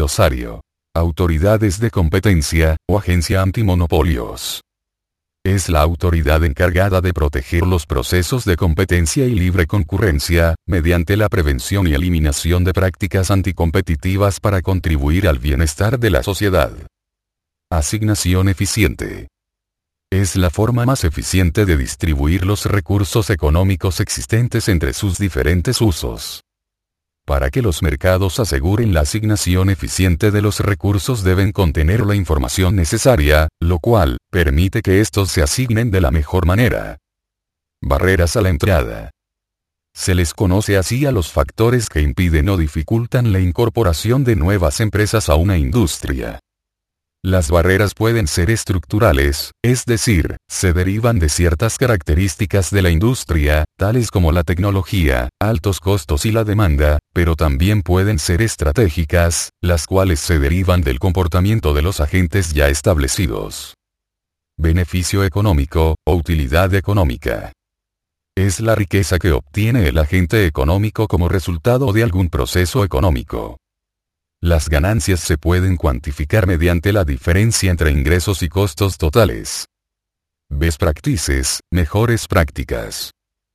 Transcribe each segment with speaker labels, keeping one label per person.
Speaker 1: Glosario. Autoridades de competencia, o agencia antimonopolios. Es la autoridad encargada de proteger los procesos de competencia y libre concurrencia, mediante la prevención y eliminación de prácticas anticompetitivas para contribuir al bienestar de la sociedad. Asignación eficiente. Es la forma más eficiente de distribuir los recursos económicos existentes entre sus diferentes usos. Para que los mercados aseguren la asignación eficiente de los recursos deben contener la información necesaria, lo cual permite que estos se asignen de la mejor manera. Barreras a la entrada. Se les conoce así a los factores que impiden o dificultan la incorporación de nuevas empresas a una industria. Las barreras pueden ser estructurales, es decir, se derivan de ciertas características de la industria, tales como la tecnología, altos costos y la demanda, pero también pueden ser estratégicas, las cuales se derivan del comportamiento de los agentes ya establecidos. Beneficio económico, o utilidad económica. Es la riqueza que obtiene el agente económico como resultado de algún proceso económico. Las ganancias se pueden cuantificar mediante la diferencia entre ingresos y costos totales. Best practices, mejores prácticas.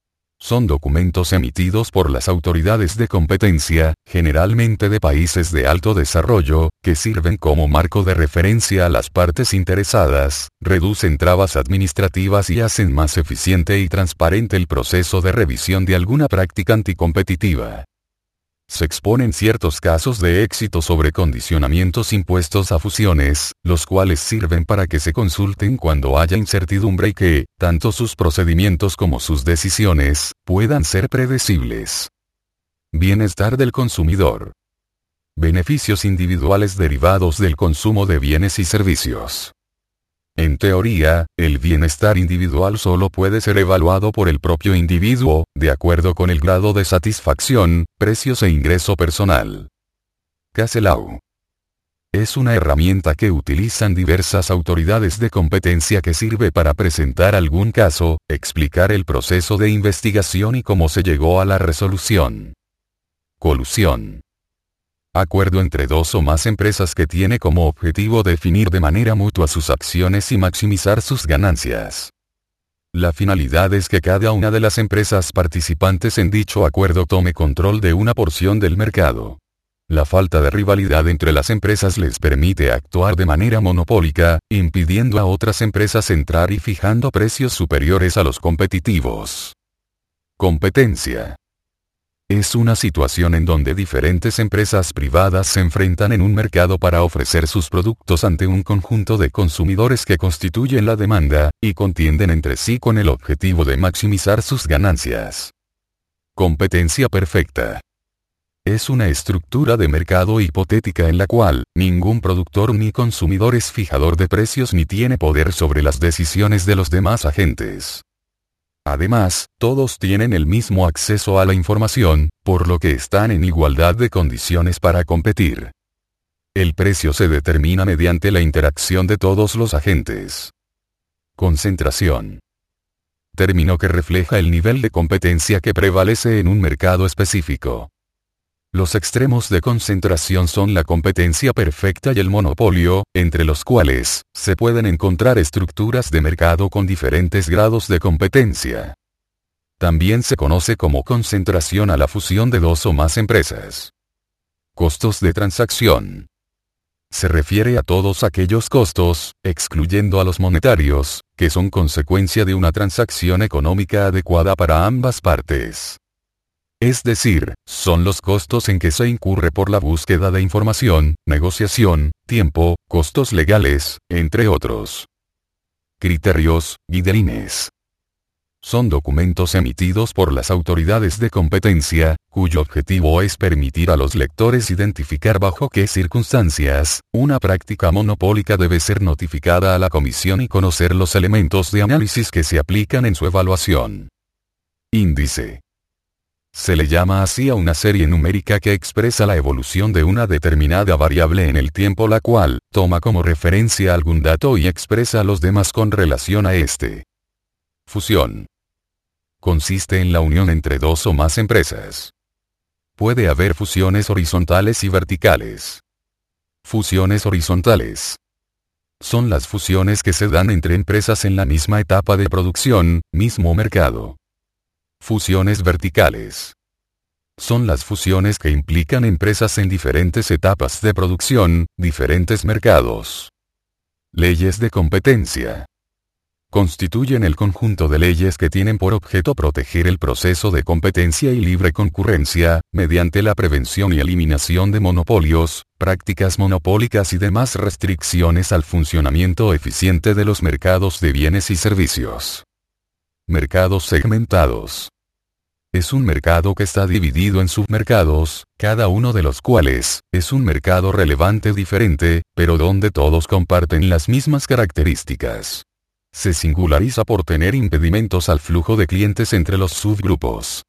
Speaker 1: Son documentos emitidos por las autoridades de competencia, generalmente de países de alto desarrollo, que sirven como marco de referencia a las partes interesadas, reducen trabas administrativas y hacen más eficiente y transparente el proceso de revisión de alguna práctica anticompetitiva. Se exponen ciertos casos de éxito sobre condicionamientos impuestos a fusiones, los cuales sirven para que se consulten cuando haya incertidumbre y que, tanto sus procedimientos como sus decisiones, puedan ser predecibles. Bienestar del consumidor. Beneficios individuales derivados del consumo de bienes y servicios. En teoría, el bienestar individual solo puede ser evaluado por el propio individuo, de acuerdo con el grado de satisfacción, precios e ingreso personal. Case Law. Es una herramienta que utilizan diversas autoridades de competencia que sirve para presentar algún caso, explicar el proceso de investigación y cómo se llegó a la resolución. Colusión. Acuerdo entre dos o más empresas que tiene como objetivo definir de manera mutua sus acciones y maximizar sus ganancias. La finalidad es que cada una de las empresas participantes en dicho acuerdo tome control de una porción del mercado. La falta de rivalidad entre las empresas les permite actuar de manera monopólica, impidiendo a otras empresas entrar y fijando precios superiores a los competitivos. Competencia. Es una situación en donde diferentes empresas privadas se enfrentan en un mercado para ofrecer sus productos ante un conjunto de consumidores que constituyen la demanda, y contienden entre sí con el objetivo de maximizar sus ganancias. Competencia perfecta. Es una estructura de mercado hipotética en la cual, ningún productor ni consumidor es fijador de precios ni tiene poder sobre las decisiones de los demás agentes. Además, todos tienen el mismo acceso a la información, por lo que están en igualdad de condiciones para competir. El precio se determina mediante la interacción de todos los agentes. Concentración. Término que refleja el nivel de competencia que prevalece en un mercado específico. Los extremos de concentración son la competencia perfecta y el monopolio, entre los cuales se pueden encontrar estructuras de mercado con diferentes grados de competencia. También se conoce como concentración a la fusión de dos o más empresas. Costos de transacción. Se refiere a todos aquellos costos, excluyendo a los monetarios, que son consecuencia de una transacción económica adecuada para ambas partes. Es decir, son los costos en que se incurre por la búsqueda de información, negociación, tiempo, costos legales, entre otros. Criterios, guidelines. Son documentos emitidos por las autoridades de competencia, cuyo objetivo es permitir a los lectores identificar bajo qué circunstancias, una práctica monopólica debe ser notificada a la comisión y conocer los elementos de análisis que se aplican en su evaluación. Índice. Se le llama así a una serie numérica que expresa la evolución de una determinada variable en el tiempo, la cual toma como referencia algún dato y expresa a los demás con relación a este. Fusión. Consiste en la unión entre dos o más empresas. Puede haber fusiones horizontales y verticales. Fusiones horizontales. Son las fusiones que se dan entre empresas en la misma etapa de producción, mismo mercado. Fusiones verticales. Son las fusiones que implican empresas en diferentes etapas de producción, diferentes mercados. Leyes de competencia. Constituyen el conjunto de leyes que tienen por objeto proteger el proceso de competencia y libre concurrencia, mediante la prevención y eliminación de monopolios, prácticas monopólicas y demás restricciones al funcionamiento eficiente de los mercados de bienes y servicios. Mercados segmentados. Es un mercado que está dividido en submercados, cada uno de los cuales es un mercado relevante diferente, pero donde todos comparten las mismas características. Se singulariza por tener impedimentos al flujo de clientes entre los subgrupos.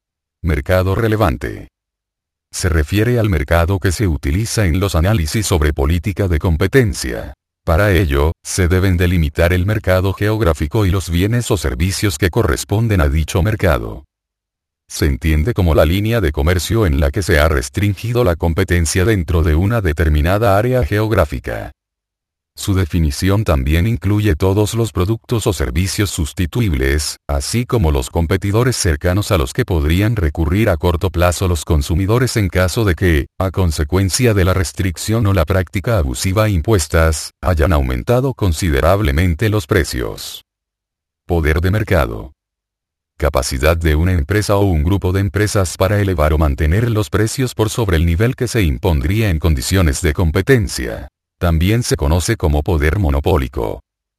Speaker 1: Mercado relevante. Se refiere al mercado que se utiliza en los análisis sobre política de competencia. Para ello, se deben delimitar el mercado geográfico y los bienes o servicios que corresponden a dicho mercado. Se entiende como la línea de comercio en la que se ha restringido la competencia dentro de una determinada área geográfica. Su definición también incluye todos los productos o servicios sustituibles, así como los competidores cercanos a los que podrían recurrir a corto plazo los consumidores en caso de que, a consecuencia de la restricción o la práctica abusiva impuestas, hayan aumentado considerablemente los precios. Poder de mercado. Capacidad de una empresa o un grupo de empresas para elevar o mantener los precios por sobre el nivel que se impondría en condiciones de competencia. También se conoce como poder monopólico.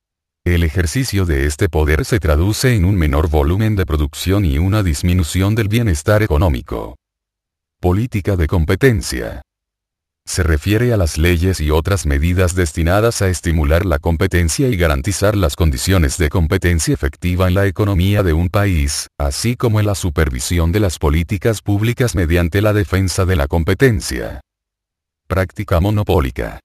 Speaker 1: El ejercicio de este poder se traduce en un menor volumen de producción y una disminución del bienestar económico. Política de competencia. Se refiere a las leyes y otras medidas destinadas a estimular la competencia y garantizar las condiciones de competencia efectiva en la economía de un país, así como en la supervisión de las políticas públicas mediante la defensa de la competencia. Práctica monopólica.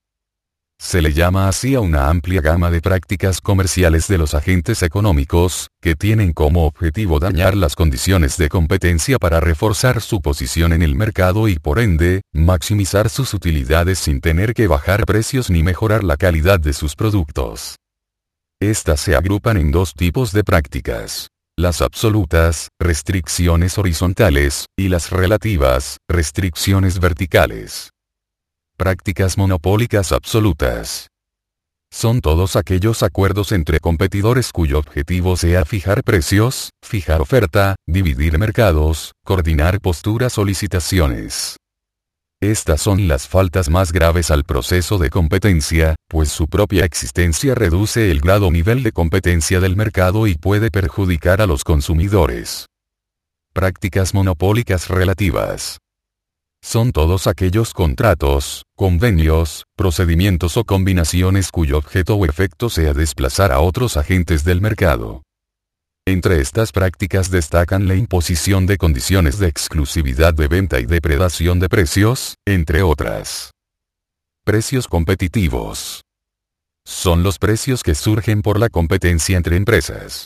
Speaker 1: Se le llama así a una amplia gama de prácticas comerciales de los agentes económicos, que tienen como objetivo dañar las condiciones de competencia para reforzar su posición en el mercado y por ende, maximizar sus utilidades sin tener que bajar precios ni mejorar la calidad de sus productos. Estas se agrupan en dos tipos de prácticas: las absolutas, restricciones horizontales, y las relativas, restricciones verticales. Prácticas monopólicas absolutas. Son todos aquellos acuerdos entre competidores cuyo objetivo sea fijar precios, fijar oferta, dividir mercados, coordinar posturas o licitaciones. Estas son las faltas más graves al proceso de competencia, pues su propia existencia reduce el grado o nivel de competencia del mercado y puede perjudicar a los consumidores. Prácticas monopólicas relativas. Son todos aquellos contratos, convenios, procedimientos o combinaciones cuyo objeto o efecto sea desplazar a otros agentes del mercado. Entre estas prácticas destacan la imposición de condiciones de exclusividad de venta y depredación de precios, entre otras. Precios competitivos. Son los precios que surgen por la competencia entre empresas.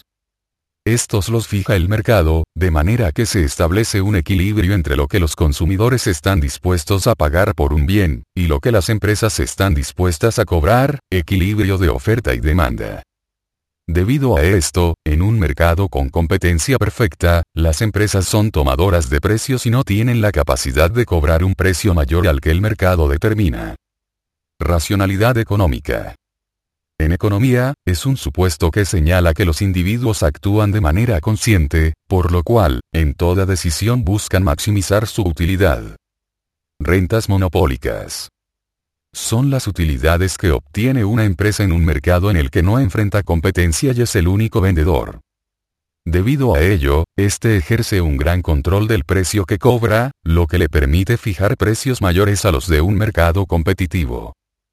Speaker 1: Estos los fija el mercado, de manera que se establece un equilibrio entre lo que los consumidores están dispuestos a pagar por un bien, y lo que las empresas están dispuestas a cobrar, equilibrio de oferta y demanda. Debido a esto, en un mercado con competencia perfecta, las empresas son tomadoras de precios y no tienen la capacidad de cobrar un precio mayor al que el mercado determina. Racionalidad económica. En economía, es un supuesto que señala que los individuos actúan de manera consciente, por lo cual, en toda decisión buscan maximizar su utilidad. Rentas monopólicas. Son las utilidades que obtiene una empresa en un mercado en el que no enfrenta competencia y es el único vendedor. Debido a ello, este ejerce un gran control del precio que cobra, lo que le permite fijar precios mayores a los de un mercado competitivo.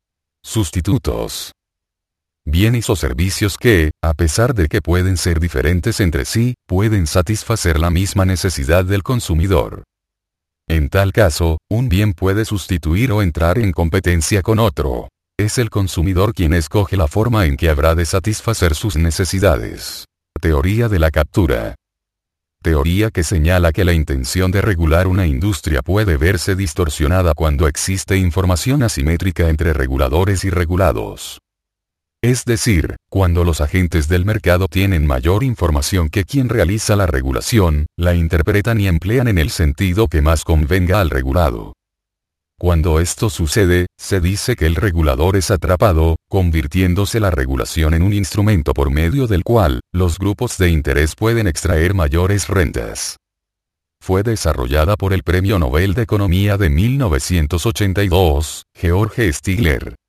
Speaker 1: Sustitutos. Bienes o servicios que, a pesar de que pueden ser diferentes entre sí, pueden satisfacer la misma necesidad del consumidor. En tal caso, un bien puede sustituir o entrar en competencia con otro. Es el consumidor quien escoge la forma en que habrá de satisfacer sus necesidades. Teoría de la captura. teoría que señala que la intención de regular una industria puede verse distorsionada cuando existe información asimétrica entre reguladores y regulados. Es decir, cuando los agentes del mercado tienen mayor información que quien realiza la regulación, la interpretan y emplean en el sentido que más convenga al regulado. Cuando esto sucede, se dice que el regulador es atrapado, convirtiéndose la regulación en un instrumento por medio del cual, los grupos de interés pueden extraer mayores rentas. Fue desarrollada por el Premio Nobel de Economía de 1982, George Stigler.